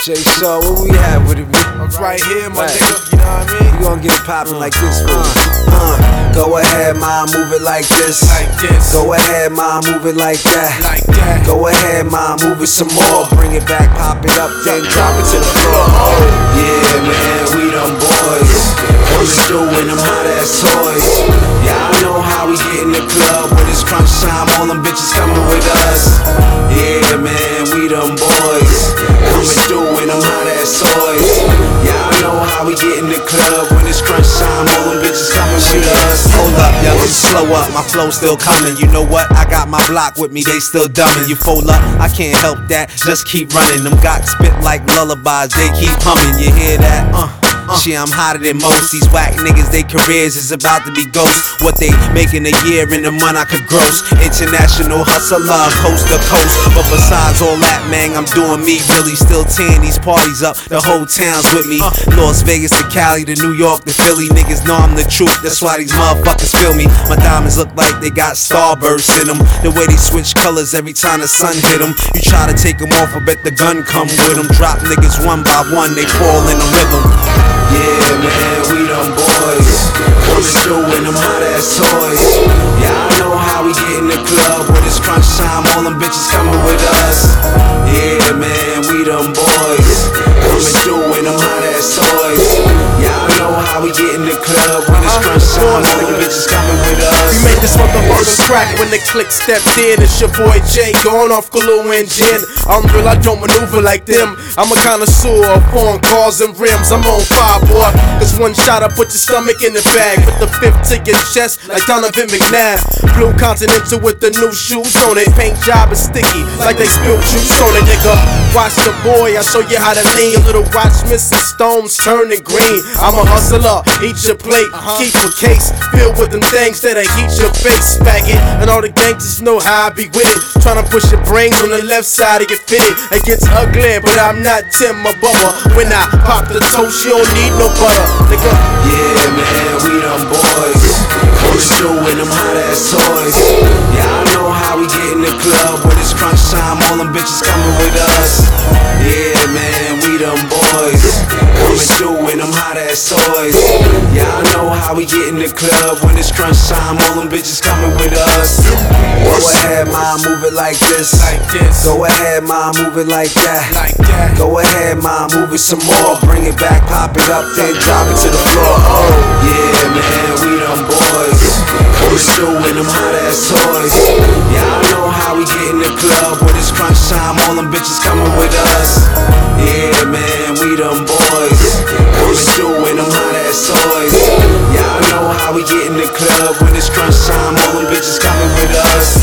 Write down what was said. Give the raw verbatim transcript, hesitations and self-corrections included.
Shay Shaw, what we have with it? I'm right here, my right. nigga, you know what I mean? We gon' get it poppin' like this, uh, uh, go ahead, ma, move it like this. Like this. Go ahead, ma, move it like that. Like that. Go ahead, ma, move it some more. Bring it back, pop it up, then drop it to the floor. Oh, yeah, man, we them boys. What's doing them hot ass toys? Y'all know how we get in the club when it's crunch time. All them bitches coming with us. Yeah, man, we them boys. Coming through in them hot ass toys. Y'all know how we get in the club when it's crunch time. All them bitches coming with us. Hold up, young, slow up, my flow still coming. You know what? I got my block with me, they still dumbing. You fold up, I can't help that, just keep running. Them got spit like lullabies, they keep humming. You hear that? Uh. Uh, Shit, I'm hotter than most. These whack niggas, they careers is about to be ghosts. What they make in a year, in a month I could gross. International hustler, coast to coast. But besides all that, man, I'm doing me. Really still tearing these parties up. The whole town's with me. Las Vegas to Cali to New York to Philly. Niggas know I'm the truth, that's why these motherfuckers feel me. My diamonds look like they got starbursts in them. The way they switch colors every time the sun hit them. You try to take them off, I bet the gun come with them. Drop niggas one by one, they fall in the rhythm. Yeah, man, we them boys. Coming through in them hot ass toys. Y'all know how we get in the club when it's crunch time. All them bitches coming with us. Yeah, man, we them boys. Coming through in them hot ass toys. Y'all know how we get in the club when it's crunch time. All them bitches coming with us. We made this motherfucker crack when the click stepped in. It's your boy Jay, going off glue and gin. I'm real, I don't maneuver like them. I'm a connoisseur of foreign cars and rims. I'm on fire, boy. Cause one shot, I put your stomach in the bag. Put the fifth to your chest like Donovan McNabb. Blue Continental with the new shoes on it. Paint job is sticky like they spilled juice on it, nigga. Watch the boy, I show you how to lean. Your little watch missing stones turning green. I'm a hustler, eat your plate, keep a case filled with them things that'll heat your face, faggot. And all the gangsters know how I be with it. Tryna push your brains on the left side to get fitted. It gets ugly, but I'm not Tim or Bubba. When I pop the toast, you don't need no butter, nigga. Yeah, man, we them boys. Coming through in them hot ass toys. Y'all know how we get in the club when it's crunch time. All them bitches coming with us. Yeah, man, we them boys. Coming through in them hot ass toys. Y'all know how we get in the club when it's crunch time. All them bitches coming with us. Go ahead, ma, move it like this. Like this. Go ahead, ma, move it like that. Like that. Go ahead, ma, move it some more. Bring it back, pop it up, then drop it to the floor. Oh, yeah, man, we them boys. Coming through in them hot ass toys. Y'all know how we get in the club when it's crunch time. All them bitches coming with us. Yeah, man, we them boys. Coming through in them hot ass toys. Y'all know how we get in the club when it's crunch time. All them bitches coming with us.